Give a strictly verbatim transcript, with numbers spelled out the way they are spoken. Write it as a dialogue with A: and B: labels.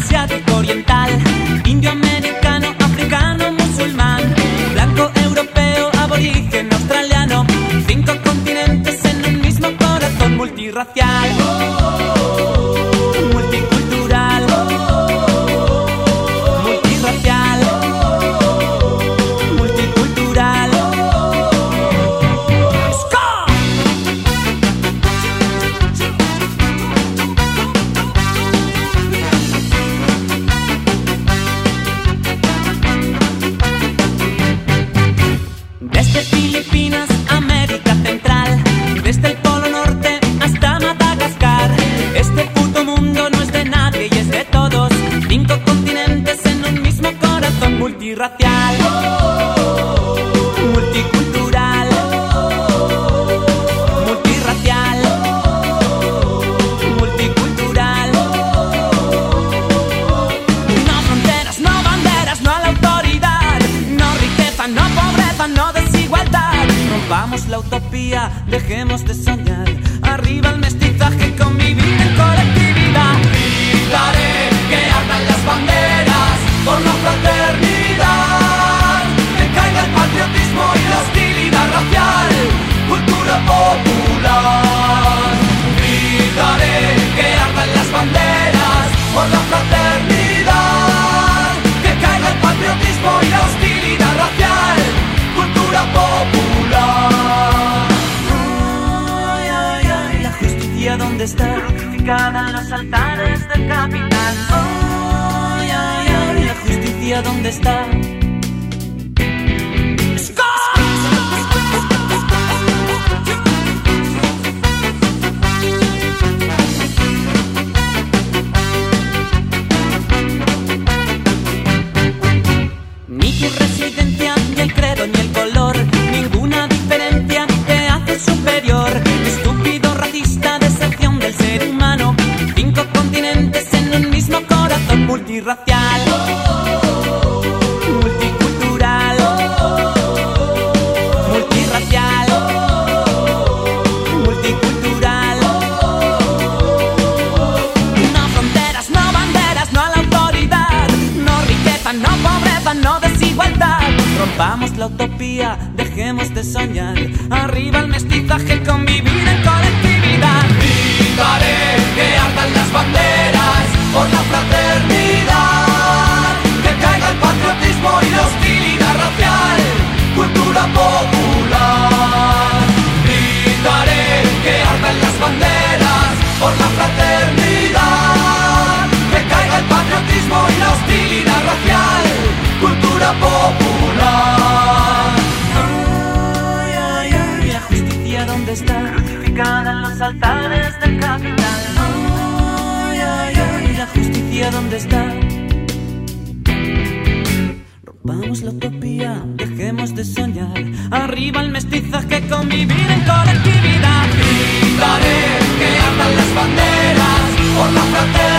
A: asiático, oriental, indio, americano, africano, musulmán, blanco, europeo, aborigen, australiano. Cinco continentes en un mismo corazón, multirracial, multicultural, multirracial, multicultural. Desde Filipinas, América Central, desde el Polo Norte hasta Madagascar. Este puto mundo no es de nadie y es de todos. Cinco continentes en un mismo corazón, multirracial, multicultural, multirracial, multicultural. No fronteras, no banderas, no a la autoridad. No riqueza, no pobreza, no desigualdad. Rompamos la utopía, dejemos de soñar. Arriba el mestizaje, convivir en colectividad.
B: Gritaré que ardan las banderas por la fraternidad. Que caiga el patriotismo y la hostilidad racial. Cultura popular. Gritaré que ardan las banderas por la fraternidad. Que caiga el patriotismo y la hostilidad racial. Cultura popular.
A: Ay, ay, ay, la justicia ¿dónde está? Crucificada en los altares del capital. Ay, ay, ay, la justicia ¿dónde está? Ni tu residencia, ni el credo, ni el color, ninguna diferencia te hace superior. Estúpido, racista, deserción del ser humano. Cinco continentes en un mismo corazón, multirracial, multicultural, multirracial, multicultural. No fronteras, no banderas, no a la autoridad. No riqueza, no pobreza, no desigualdad. Rompamos la utopía, dejemos de soñar. Arriba el mestizaje, convivir en colectividad.
B: Gritaré que ardan las banderas por la fraternidad. Que caiga el patriotismo y la hostilidad racial. Cultura popular. Gritaré que ardan las banderas por la fraternidad. Que caiga el patriotismo y la hostilidad racial. Cultura popular.
A: Ay, ay, ay, la justicia ¿dónde está? Crucificada en los altares del capital. Ay, ay, ay, la justicia ¿dónde está? Rompamos la utopía, dejemos de soñar. Arriba el mestizaje, convivir en colectividad.
B: Gritaré que ardan las banderas por la fraternidad.